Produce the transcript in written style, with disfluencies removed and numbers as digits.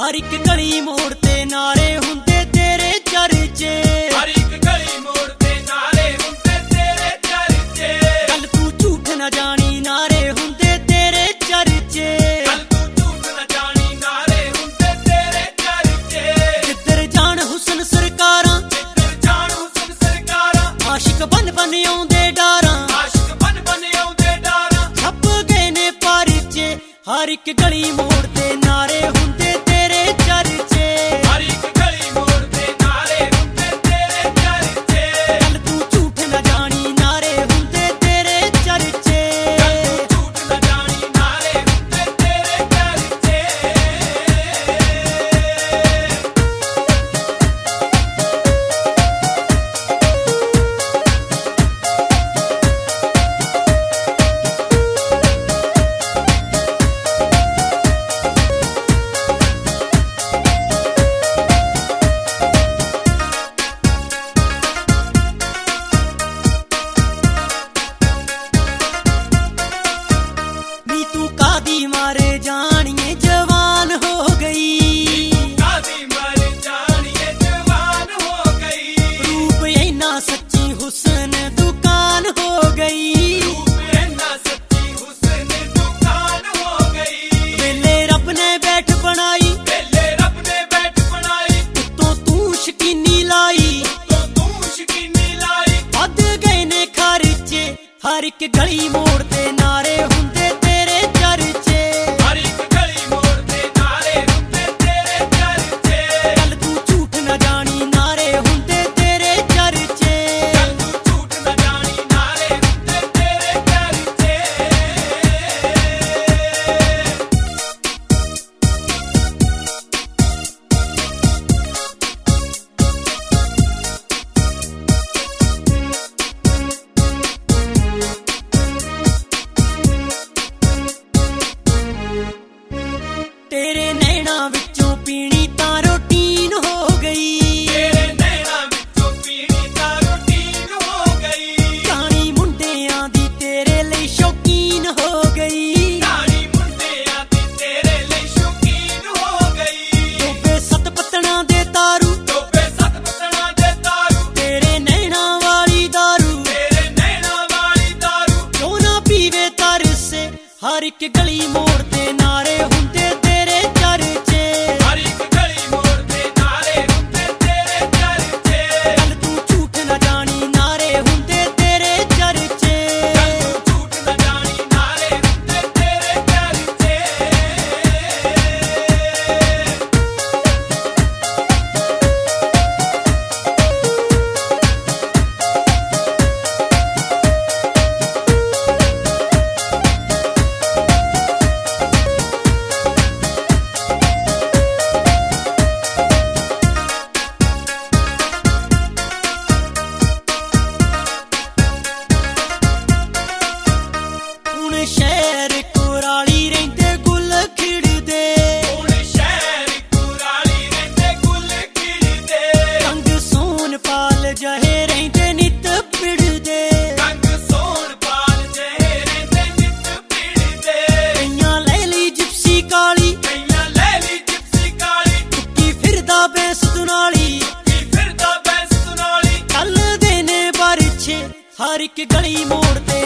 ਹਰ ਇੱਕ ਗਲੀ ਮੋੜ ਤੇ ਨਾਰੇ ਹੁੰਦੇ ਤੇਰੇ ਚਰਚੇ, ਹਰ ਇੱਕ ਗਲੀ ਮੋੜ ਤੇ ਨਾਰੇ ਹੁੰਦੇ ਤੇਰੇ ਚਰਚੇ। ਗੱਲ ਤੂੰ ਝੂਠ ਨਾ ਜਾਣੀ ਨਾਰੇ ਹੁੰਦੇ ਤੇਰੇ ਚਰਚੇ, ਗੱਲ ਤੂੰ ਝੂਠ ਨਾ ਜਾਣੀ ਨਾਰੇ ਹੁੰਦੇ ਤੇਰੇ ਚਰਚੇ। ਜਿੱਧਰ ਜਾਣ ਹੁਸਨ ਸਰਕਾਰਾਂ, ਜਿੱਧਰ ਜਾਣ ਹੁਸਨ ਸਰਕਾਰਾਂ, ਆਸ਼ਿਕ ਬਨ ਬਨ ਆਉਂਦੇ ਡਾਰਾਂ, ਆਸ਼ਿਕ ਬਨ ਬਨ ਆਉਂਦੇ ਡਾਰਾਂ। ਛੱਪ ਗਏ ਨੇ ਪਰਚੇ, ਹਰ ਇੱਕ ਗਲੀ ਮੋੜ ਤੇ ਨਾਰੇ ਹੁੰਦੇ ਤੇਰੇ ਚਰਚੇ, ਹਰ ਇੱਕ ਗਲੀ ਮੋੜ ਤੇ ਨਾਰੇ ਹੁੰਦੇ ਤੇਰੇ ਚਰਚੇ। ਗੱਲ ਤੂੰ ਝੂਠ ਨਾ ਜਾਣੀ ਨਾਰੇ ਹੁੰਦੇ ਤੇਰੇ ਚਰਚੇ। ਗੱਲ ਤੂੰ ਝੂਠ ਨਾ ਜਾਣੀ ਨਾਰੇ ਹੁੰਦੇ ਤੇਰੇ ਚਰਚੇ। ਨੀ ਤੂੰ ਕਾਦੀ ਮਾਰੇ ਜਾਣੀਏ ਜਵਾਨ ਹੋ ਗਈ, ਕਾਦੀ ਮਰ ਜਾਣੀਏ ਜਵਾਨ ਹੋ ਗਈ। ਰੂਪ ਇੰਨਾ ਸੱਚੀ ਹੁਸਨ ਦੁਕਾਨ ਹੋ ਗਈ, ਰੂਪ ਇੰਨਾ ਸੱਚੀ ਹੁਸਨ ਦੁਕਾਨ ਹੋ ਗਈ। ਵੇਲੇ ਰੱਬ ਨੇ ਬੈਠ ਬਣਾਈ, ਵੇਲੇ ਰੱਬ ਨੇ ਬੈਠ ਬਣਾਈ, ਉੱਤੋਂ ਤੂੰ ਸ਼ਕੀਨੀ ਲਾਈ, ਤੋਂ ਤੂੰ ਸ਼ਕੀਨੀ ਲਾਈ। ਵੱਧ ਗਏ ਨੇ ਖਰਚੇ, ਹਰ ਇੱਕ ਗਲੀ ਮੋੜ ਤੇ ਨਾਰੇ ਹੁੰਦੇ ਤੇਰੇ ਚਰਚੇ, ਹਰ ਇੱਕ ਗਲੀ ਮੋੜ ਤੇ ਨਾਰੇ ਹੁੰਦੇ ਤੇਰੇ ਚਰਚੇ। ਗੱਲ ਤੂੰ ਝੂਠ ਨਾ ਜਾਣੀ ਨਾਰੇ ਹੁੰਦੇ ਤੇਰੇ ਚਰਚੇ। ਗੱਲ ਤੂੰ ਝੂਠ ਨਾ ਜਾਣੀ ਨਾਰੇ ਹੁੰਦੇ ਤੇਰੇ ਚਰਚੇ। ਤੇਰੇ ਨੈਣਾਂ ਵਿੱਚੋਂ ਪੀਣੀ ਤਾਂ ਰੋਟੀਨ ਹੋ ਗਈ, ਤੇਰੇ ਨੈਣਾਂ ਵਿੱਚੋਂ ਪੀਣੀ ਤਾਂ ਰੁਟੀਨ ਹੋ ਗਈ। ਰਾਣੀ ਮੁੰਡਿਆਂ ਦੀ ਤੇਰੇ ਲਈ ਸ਼ੌਕੀਨ ਹੋ ਗਈ, ਰਾਣੀ ਮੁੰਡਿਆਂ ਦੀ ਤੇਰੇ ਲਈ ਸ਼ੌਕੀਨ ਹੋ ਗਈ। ਟੋਬੇ ਸੱਤ ਪੱਤਣਾ ਦੇ ਤਾਰੂ, ਟੋਬੇ ਸੱਤ ਪੱਤਣਾ ਦੇ ਤਾਰੂ, ਤੇਰੇ ਨੈਣਾਂ ਵਾਲੀ ਦਾਰੂ, ਤੇਰੇ ਨੈਣਾਂ ਵਾਲੀ ਦਾਰੂ। ਕਿਉਂ ਨਾ ਪੀਵੇ ਤਰਸੇ, ਹਰ ਇੱਕ ਗਲੀ ਮੋੜ ਤੇ ਨਾਰੇ ਹੁੰਦੇ ਤੇਰੇ ਚਰਚੇ, ਹਰ ਇੱਕ ਗਲੀ ਮੋੜ ਤੇ ਨਾਰੇ ਹੁੰਦੇ ਤੇਰੇ ਚਰਚੇ। ਗੱਲ ਤੂੰ ਝੂਠ ਨਾ ਜਾਣੀ ਨਾਰੇ ਹੁੰਦੇ ਤੇਰੇ ਚਰਚੇ। ਗੱਲ ਤੂੰ ਝੂਠ ਨਾ ਜਾਣੀ ਨਾਰੇ ਹੁੰਦੇ ਤੇਰੇ ਚਰਚੇ। ਹੁਣ ਸ਼ਹਿਰ ਕੁਰਾਲੀ ਰਹਿੰਦੇ ਗੁੱਲ ਖਿੜਦੇ, ਹੁਣ ਸ਼ਹਿਰ ਕੁਰਾਲੀ ਰਹਿੰਦੇ ਗੁੱਲ ਖਿੜਦੇ। ਰੰਗ ਸੋਨ ਪਾਲ ਜਹੇ ਰਹਿੰਦੇ ਨਿਤ ਪਿੜਦੇ, ਰੰਗ ਸੋਹਣ ਪਾਲ ਜਿਹੇ ਰਹਿੰਦੇ ਨਿੱਤ ਭਿੜਦੇ। ਕਈਆਂ ਲੈ ਲਈ ਜਿਪਸੀ ਕਾਲੀ, ਕਈਆਂ ਲੈ ਲਈ ਜਿਪਸੀ ਕਾਲੀ, ਟੁੱਕੀ ਫਿਰਦਾ ਬੇਸ ਦੁਨਾਲੀ, ਕੀ ਫਿਰਦਾ ਬੈਸਤ ਨਾਲੀ। ਚੱਲਦੇ ਨੇ ਬਰਛੇ, ਹਰ ਇੱਕ ਗਲੀ ਮੋੜ ਤੇ